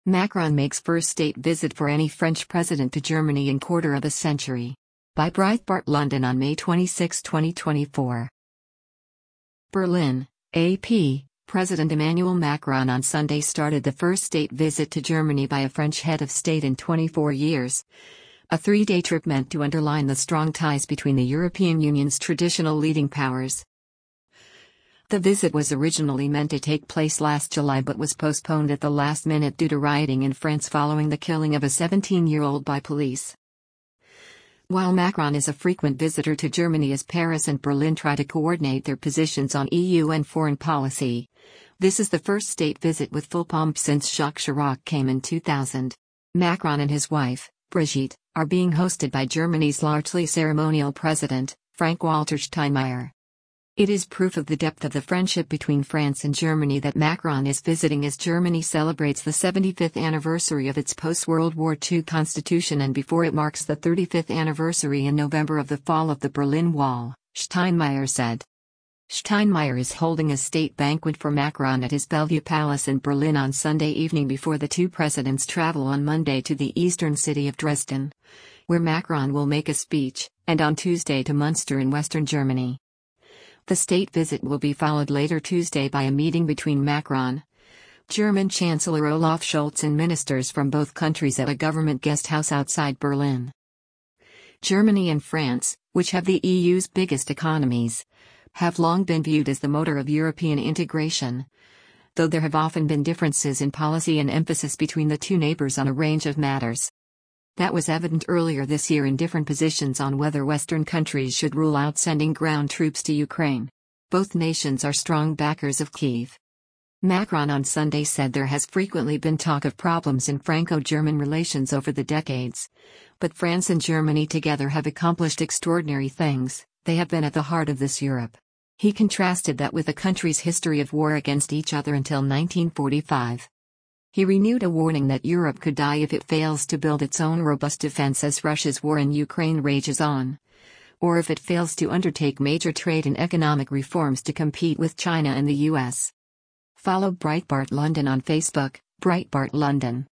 Macron makes first state visit for any French president to Germany in quarter of a century. By Breitbart London on May 26, 2024. Berlin, AP. President Emmanuel Macron on Sunday started the first state visit to Germany by a French head of state in 24 years. A three-day trip meant to underline the strong ties between the European Union's traditional leading powers. The visit was originally meant to take place last July but was postponed at the last minute due to rioting in France following the killing of a 17-year-old by police. While Macron is a frequent visitor to Germany as Paris and Berlin try to coordinate their positions on EU and foreign policy, this is the first state visit with full pomp since Jacques Chirac came in 2000. Macron and his wife, Brigitte, are being hosted by Germany's largely ceremonial president, Frank-Walter Steinmeier. It is proof of the depth of the friendship between France and Germany that Macron is visiting as Germany celebrates the 75th anniversary of its post-World War II constitution and before it marks the 35th anniversary in November of the fall of the Berlin Wall, Steinmeier said. Steinmeier is holding a state banquet for Macron at his Bellevue Palace in Berlin on Sunday evening before the two presidents travel on Monday to the eastern city of Dresden, where Macron will make a speech, and on Tuesday to Munster in western Germany. The state visit will be followed later Tuesday by a meeting between Macron, German Chancellor Olaf Scholz and ministers from both countries at a government guest house outside Berlin. Germany and France, which have the EU's biggest economies, have long been viewed as the motor of European integration, though there have often been differences in policy and emphasis between the two neighbors on a range of matters. That was evident earlier this year in different positions on whether Western countries should rule out sending ground troops to Ukraine. Both nations are strong backers of Kyiv. Macron on Sunday said there has frequently been talk of problems in Franco-German relations over the decades, but France and Germany together have accomplished extraordinary things. They have been at the heart of this Europe. He contrasted that with the country's history of war against each other until 1945. He renewed a warning that Europe could die if it fails to build its own robust defense as Russia's war in Ukraine rages on, or if it fails to undertake major trade and economic reforms to compete with China and the US. Follow Breitbart London on Facebook, Breitbart London.